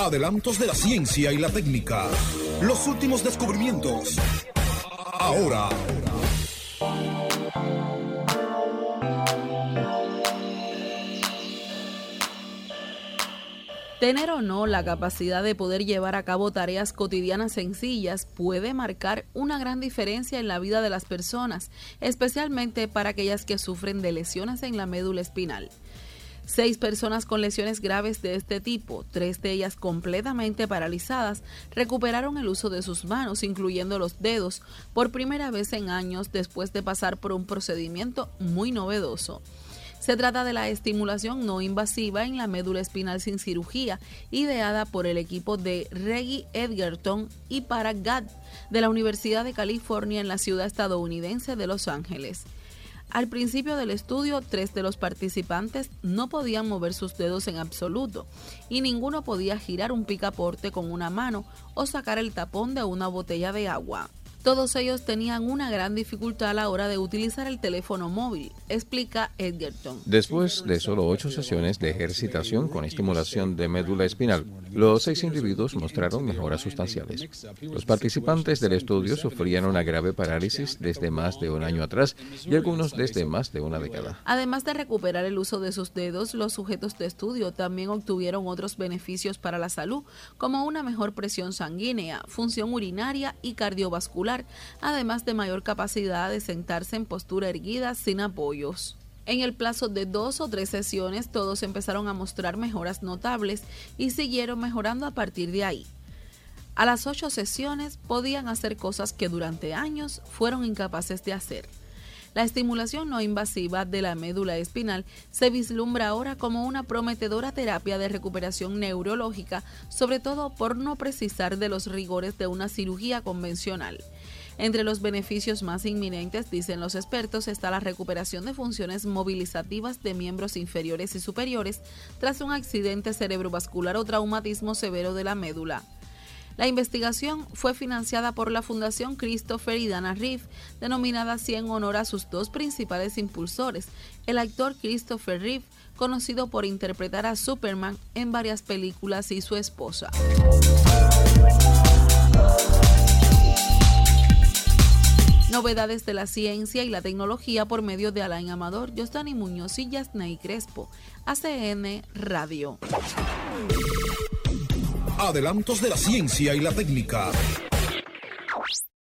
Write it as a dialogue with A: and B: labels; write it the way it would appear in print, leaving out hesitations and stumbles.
A: Adelantos de la ciencia y la técnica. Los últimos descubrimientos. Ahora.
B: Tener o no la capacidad de poder llevar a cabo tareas cotidianas sencillas puede marcar una gran diferencia en la vida de las personas, especialmente para aquellas que sufren de lesiones en la médula espinal. 6 personas con lesiones graves de este tipo, 3 de ellas completamente paralizadas, recuperaron el uso de sus manos, incluyendo los dedos, por primera vez en años después de pasar por un procedimiento muy novedoso. Se trata de la estimulación no invasiva en la médula espinal sin cirugía, ideada por el equipo de Reggie Edgerton y para Gad de la Universidad de California en la ciudad estadounidense de Los Ángeles. Al principio del estudio, 3 de los participantes no podían mover sus dedos en absoluto y ninguno podía girar un picaporte con una mano o sacar el tapón de una botella de agua. Todos ellos tenían una gran dificultad a la hora de utilizar el teléfono móvil, explica Edgerton.
C: Después de solo 8 sesiones de ejercitación con estimulación de médula espinal, los 6 individuos mostraron mejoras sustanciales. Los participantes del estudio sufrían una grave parálisis desde más de un año atrás y algunos desde más de una década.
B: Además de recuperar el uso de sus dedos, los sujetos de estudio también obtuvieron otros beneficios para la salud, como una mejor presión sanguínea, función urinaria y cardiovascular, además de mayor capacidad de sentarse en postura erguida sin apoyos. En el plazo de 2 o 3 sesiones, todos empezaron a mostrar mejoras notables y siguieron mejorando a partir de ahí. A las 8 sesiones podían hacer cosas que durante años fueron incapaces de hacer. La estimulación no invasiva de la médula espinal se vislumbra ahora como una prometedora terapia de recuperación neurológica, sobre todo por no precisar de los rigores de una cirugía convencional. Entre los beneficios más inminentes, dicen los expertos, está la recuperación de funciones movilizativas de miembros inferiores y superiores tras un accidente cerebrovascular o traumatismo severo de la médula. La investigación fue financiada por la Fundación Christopher y Dana Reeve, denominada así en honor a sus 2 principales impulsores, el actor Christopher Reeve, conocido por interpretar a Superman en varias películas, y su esposa. Novedades de la ciencia y la tecnología por medio de Alain Amador, Yosdani Muñoz y Yasnei Crespo. ACN Radio.
A: Adelantos de la ciencia y la técnica.